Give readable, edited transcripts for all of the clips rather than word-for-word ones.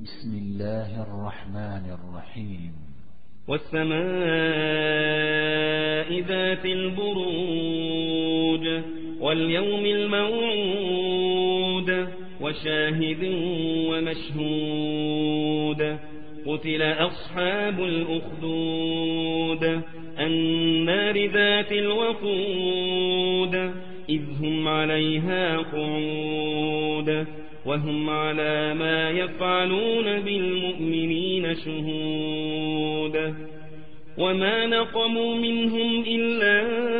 بسم الله الرحمن الرحيم والسماء ذات البروج واليوم الموعود وشاهد ومشهود قتل أصحاب الأخدود النار ذات الوقود إذ هم عليها قعود وهم على ما يفعلون بالمؤمنين شهود وما نقموا منهم إلا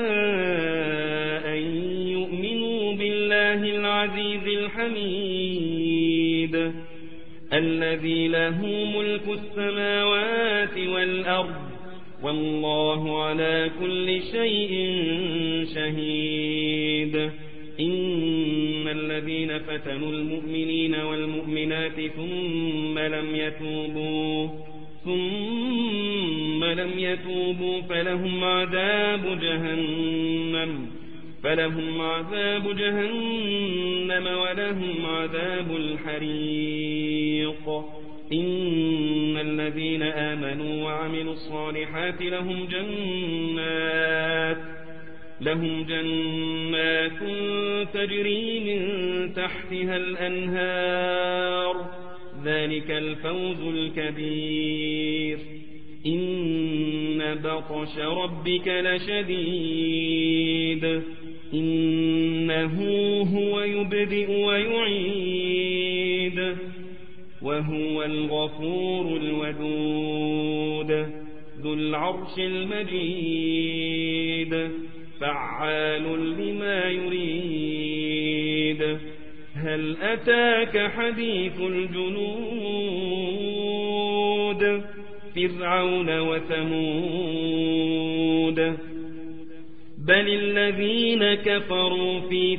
أن يؤمنوا بالله العزيز الحميد الذي له ملك السماوات والأرض والله على كل شيء شهيد إن الذين فتنوا المؤمنين والمؤمنات ثم لم يتوبوا فلهم عذاب جهنم ولهم عذاب الحريق إن الذين آمنوا وعملوا الصالحات لهم جنات تجري من تحتها الأنهار ذلك الفوز الكبير إن بطش ربك لشديد إنه هو يبدئ ويعيد وهو الغفور الودود ذو العرش المجيد فعال لما يريد هل أتاك حديث الجنود فرعون وثمود بل الذين كفروا في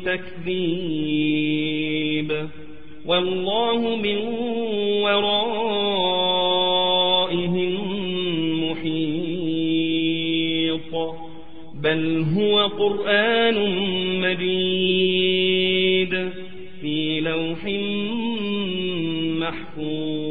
تكذيب والله من ورائهم محيط بل هو قرآن مجيد في لوح محفوظ